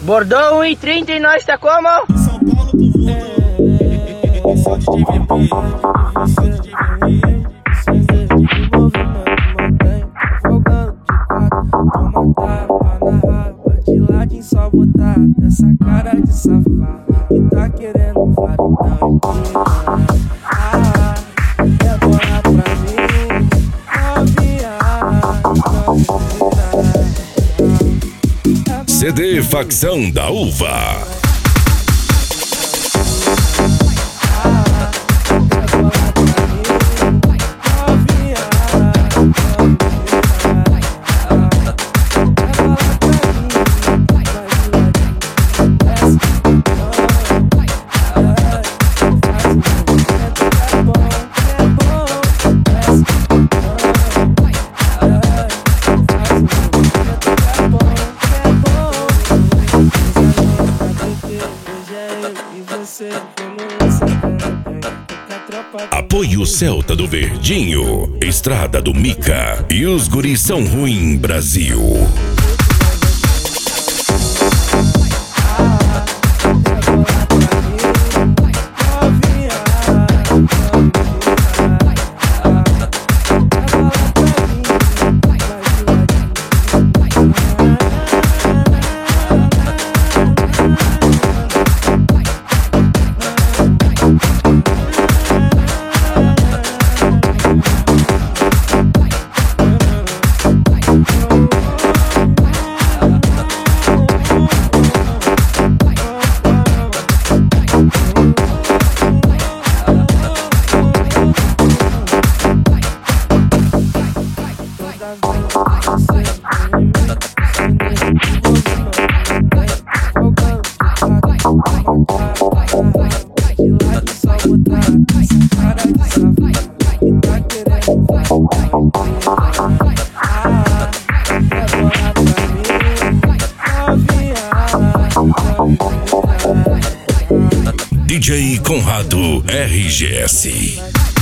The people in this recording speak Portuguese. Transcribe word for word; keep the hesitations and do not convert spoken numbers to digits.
Bordão um e trinta e nós tá como? São Paulo pro mundo. É, só de divertir, só de divertir. Só botar essa cara de safado que tá querendo varão. Ah, é bola pra mim, novinha, novinha. C D Facção da Uva. Apoio Celta do Verdinho, Estrada do Mica e os guris são ruim Brasil. D J Conrado R G S.